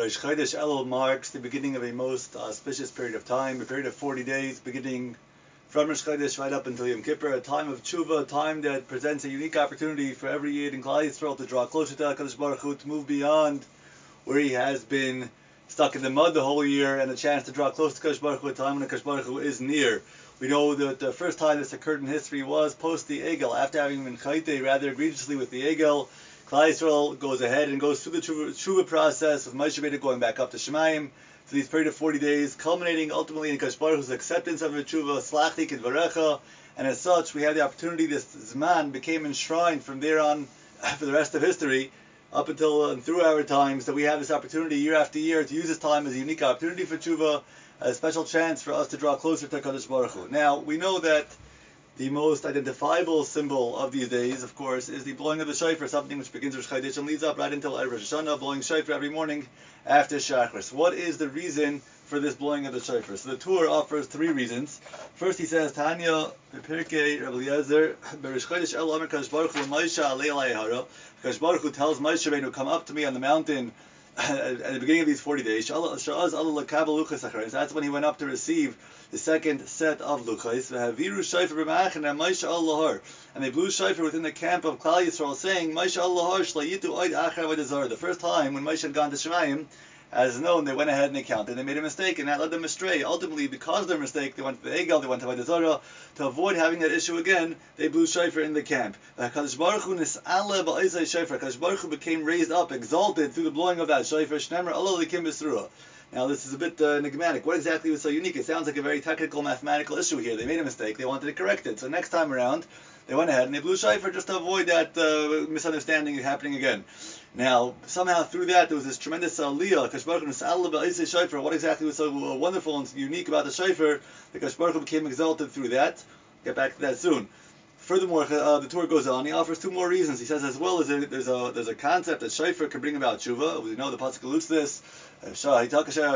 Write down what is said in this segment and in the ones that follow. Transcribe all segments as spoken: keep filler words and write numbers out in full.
Rosh Chodesh Elul marks the beginning of a most auspicious period of time, a period of forty days, beginning from Rosh Chodesh right up until Yom Kippur, a time of tshuva, a time that presents a unique opportunity for every Yid in Klal Yisrael to draw closer to HaKadosh Baruch Hu, to move beyond where he has been stuck in the mud the whole year, and a chance to draw close to HaKadosh Baruch Hu, a time when HaKadosh Baruch Hu is near. We know that the first time this occurred in history was post the Egel, after having been chayte rather egregiously with the Egel. Klal Yisrael goes ahead and goes through the tshuva, tshuva process with Moshe Rabbeinu going back up to Shemayim for these period of forty days, culminating ultimately in HaKadosh Baruch Hu's acceptance of the tshuva, Slachti Kidvarecha, and as such we had the opportunity, this Zman became enshrined from there on for the rest of history, up until and through our times, that we have this opportunity year after year to use this time as a unique opportunity for tshuva, a special chance for us to draw closer to HaKadosh Baruch Hu. Now, we know that the most identifiable symbol of these days, of course, is the blowing of the shofar, something which begins Rosh Chodesh and leads up right until Erev Rosh Hashanah, blowing shofar every morning after Shachris. What is the reason for this blowing of the shofar? So the Tur offers three reasons. First, he says, Tanya, Pirkei, Rabbi Eliezer, Berosh Chodesh El Omer Kadosh Baruch Hu Moshe Alei Alei Hara. Kadosh Baruch Hu tells Moshe Rabbeinu, come up to me on the mountain at the beginning of these forty days. That's when he went up to receive the second set of luchos. And they blew shofar within the camp of Klal Yisrael, saying, the first time when Moshe had gone to Shemayim, as known, they went ahead and they counted. They made a mistake, and that led them astray. Ultimately, because of their mistake, they went to the Egel, they went to Avodah Zarah. To avoid having that issue again, they blew shofar in the camp. HaKadosh Baruch Hu nis'ale ba'izay shofar. HaKadosh Baruch Hu became raised up, exalted through the blowing of that shofar. Shnemer Allah likim b'sruah. Now, this is a bit uh, enigmatic. What exactly was so unique? It sounds like a very technical, mathematical issue here. They made a mistake. They wanted to correct it. So next time around, they went ahead and they blew shofar just to avoid that uh, misunderstanding happening again. Now, somehow through that, there was this tremendous aliyah. Kadosh Baruch Hu nis'ale ba'izay shofar. What exactly was so uh, wonderful and unique about the shofar? The Kadosh Baruch Hu became exalted through that. Get back to that soon. Furthermore, uh, the Torah goes on. He offers two more reasons. He says as well as there, there's a there's a concept that shofar can bring about tshuva. We know the pasuk alludes to this. The sound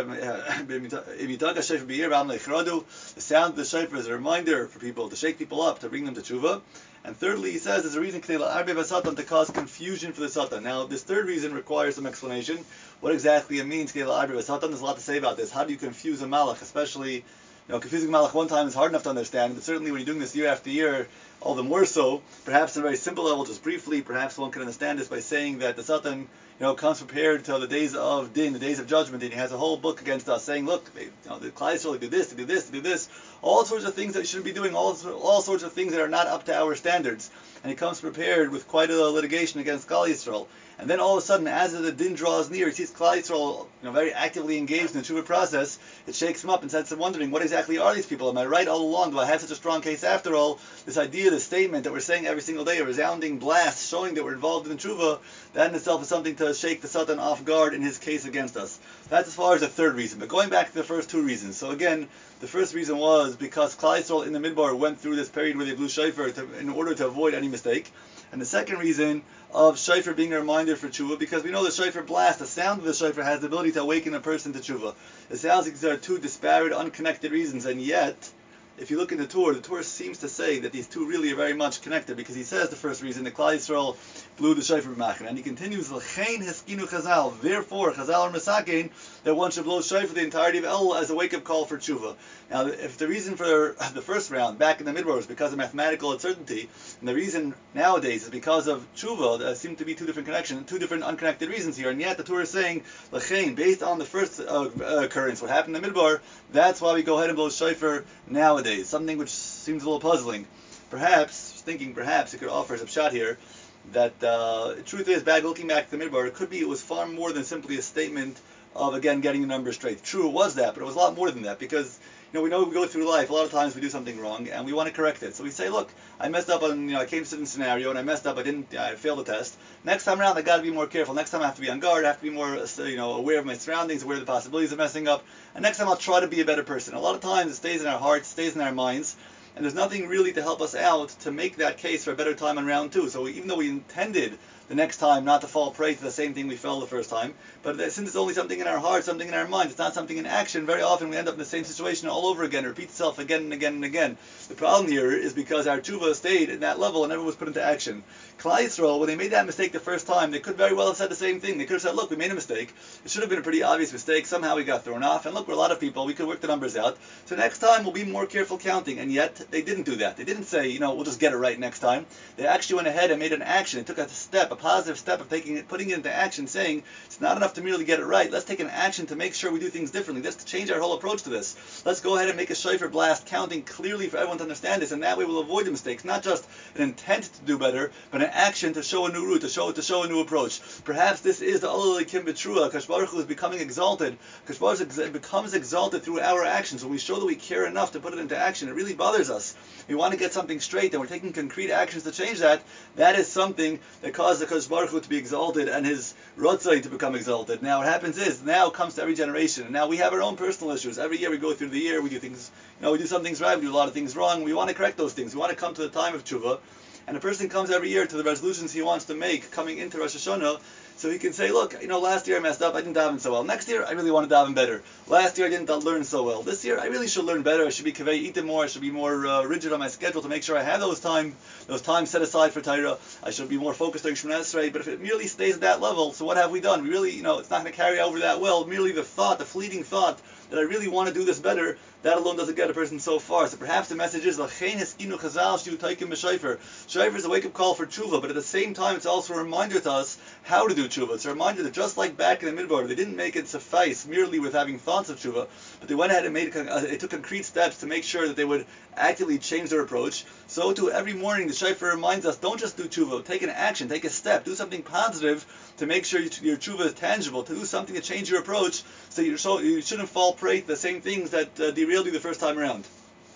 of the shofar is a reminder for people to shake people up, to bring them to tshuva. And thirdly, he says there's a reason to cause confusion for the satan. Now, this third reason requires some explanation. What exactly it means? There's a lot to say about this. How do you confuse a malach, especially? You know, confusing Malach one time is hard enough to understand, but certainly when you're doing this year after year, all the more so. Perhaps on a very simple level, just briefly, perhaps one can understand this by saying that the Satan, you know, comes prepared to the days of Din, the days of judgment, and he has a whole book against us, saying, look, they, you know, the Klal Yisrael do this, to do this, to do this, all sorts of things that you shouldn't be doing, all all sorts of things that are not up to our standards. And he comes prepared with quite a litigation against Klal Yisrael. And then all of a sudden, as the din draws near, he sees Klal Yisrael, you know, very actively engaged in the tshuva process. It shakes him up and sets him wondering, what exactly are these people? Am I right all along? Do I have such a strong case after all? This idea, this statement that we're saying every single day, a resounding blast showing that we're involved in the tshuva, that in itself is something to shake the Satan off guard in his case against us. That's as far as the third reason. But going back to the first two reasons. So again, the first reason was because Klal Yisrael in the Midbar went through this period where they blew shofar to, in order to avoid any mistake. And the second reason of shofar being a reminder for tshuva, because we know the shofar blast, the sound of the shofar has the ability to awaken a person to tshuva. It sounds like there are two disparate, unconnected reasons, and yet, if you look in the Torah, the Torah seems to say that these two really are very much connected, because he says the first reason, the Klal Yisrael blew the shofar b'machna, and he continues, L'chein heskinu chazal, therefore, chazal are mesakein, that one should blow shofar the entirety of Elul as a wake-up call for tshuva. Now, if the reason for the first round, back in the Midbar, was because of mathematical uncertainty, and the reason nowadays is because of tshuva, there seem to be two different connections, two different unconnected reasons here, and yet the Torah is saying, L'chein, based on the first uh, occurrence, what happened in the Midbar, that's why we go ahead and blow shofar nowadays. Something which seems a little puzzling. Perhaps, thinking perhaps it could offer some shot here, that uh, the truth is, back looking back to the Midbar, it could be it was far more than simply a statement of, again, getting the numbers straight. True, it was that, but it was a lot more than that, because, you know, we know we go through life, a lot of times we do something wrong, and we want to correct it. So we say, look, I messed up on, you know, I came to a certain scenario, and I messed up, I didn't, I failed the test. Next time around, I got to be more careful. Next time I have to be on guard, I have to be more, you know, aware of my surroundings, aware of the possibilities of messing up, and next time I'll try to be a better person. A lot of times it stays in our hearts, stays in our minds, and there's nothing really to help us out to make that case for a better time on round two. So we, even though we intended the next time not to fall prey to the same thing we fell the first time. But since it's only something in our heart, something in our mind, it's not something in action, very often we end up in the same situation all over again. It repeats itself again and again and again. The problem here is because our tshuva stayed at that level and never was put into action. Klal Yisrael, when they made that mistake the first time, they could very well have said the same thing. They could have said, look, we made a mistake. It should have been a pretty obvious mistake. Somehow we got thrown off. And look, we're a lot of people. We could work the numbers out. So next time we'll be more careful counting. And yet they didn't do that. They didn't say, you know, we'll just get it right next time. They actually went ahead and made an action. They took a step, a positive step of taking it, putting it into action, saying it's not enough to merely get it right. Let's take an action to make sure we do things differently. Let's change our whole approach to this. Let's go ahead and make a shofar blast counting clearly for everyone to understand this. And that way we'll avoid the mistakes. Not just an intent to do better, but an action to show a new route, to show to show a new approach. Perhaps this is the Olel Elikim B'Trua. Kadosh Baruch Hu is becoming exalted. Kadosh Baruch Hu becomes exalted through our actions. When we show that we care enough to put it into action, it really bothers us. We want to get something straight, and we're taking concrete actions to change that. That is something that causes the Kadosh Baruch Hu to be exalted and His Ratzon to become exalted. Now, what happens is, now it comes to every generation, and now we have our own personal issues. Every year we go through the year, we do things, you know, we do some things right, we do a lot of things wrong. We want to correct those things. We want to come to the time of tshuva. And a person comes every year to the resolutions he wants to make coming into Rosh Hashanah, so he can say, look, you know, last year I messed up, I didn't daven so well. Next year, I really want to daven better. Last year I didn't learn so well. This year, I really should learn better. I should be kavei, eat more. I should be more uh, rigid on my schedule to make sure I have those time, those times set aside for Torah. I should be more focused on Shemona Esrei. But if it merely stays at that level, so what have we done? We really, you know, it's not going to carry over that well. Merely the thought, the fleeting thought that I really want to do this better, that alone doesn't get a person so far. So perhaps the message is, L'chein hiskinu chazal shiu taikim b'shofar. Shofar is a wake-up call for tshuva, but at the same time, it's also a reminder to us how to do tshuva. It's a reminder that just like back in the Midbar, they didn't make it suffice merely with having thoughts of tshuva, but they went ahead and made uh, they took concrete steps to make sure that they would actively change their approach. So too, every morning the shofar reminds us, don't just do tshuva, take an action, take a step, do something positive to make sure your tshuva is tangible, to do something to change your approach, so you so you shouldn't fall prey to the same things that uh, derailed you the first time around.